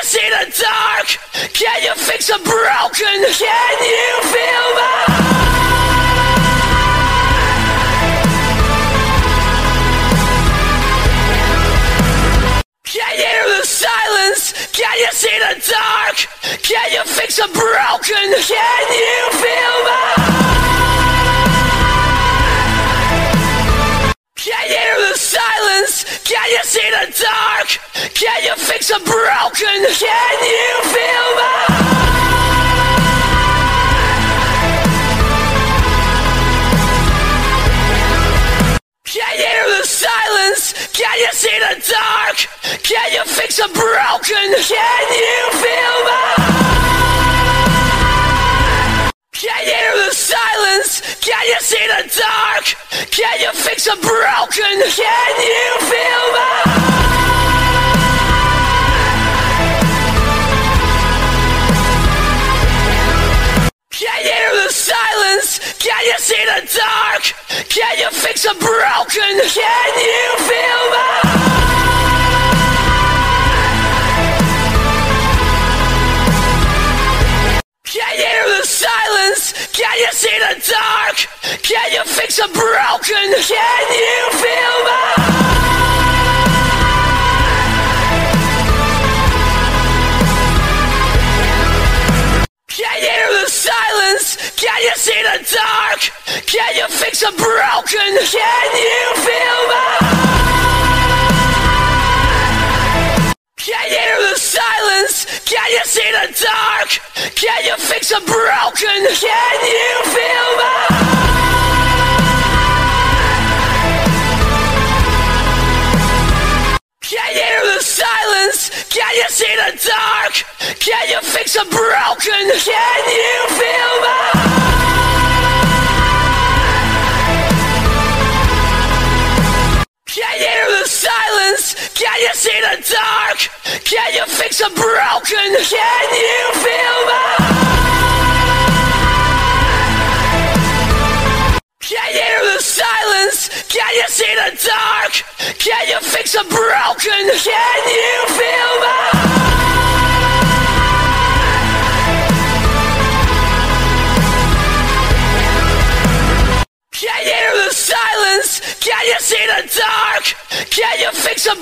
see the dark? Can you fix a broken? Can you feel my Can you hear the silence? Can you see the dark? Can you fix a broken? Can you feel my Can you hear the silence? Can you see the dark? Can you fix a broken? Can you feel my Can you hear the silence? Can you see the dark? Can you fix a broken? Can you feel my Can you hear the silence? Can you see the dark? Can you fix a broken? Can you feel my Can you hear the silence? Can you see the dark? Can you fix a broken? Can you feel my Can you hear the silence? Can you see the dark? Can you fix a broken? Can you feel my Can you hear the silence? Can you see the dark? Can you fix a broken? Can you feel my Can you hear the silence? Can you see the dark? Can you fix a broken? Can you feel my Can you hear the silence? Can you see the dark? Can you fix a broken? Can you feel my Can you hear the silence? Can you see the dark? Can you fix a broken? Can you feel my Can you hear the silence? Can you see the dark? Can you fix a broken? Can you feel my Can you hear the silence? Can you see the dark? Can you fix a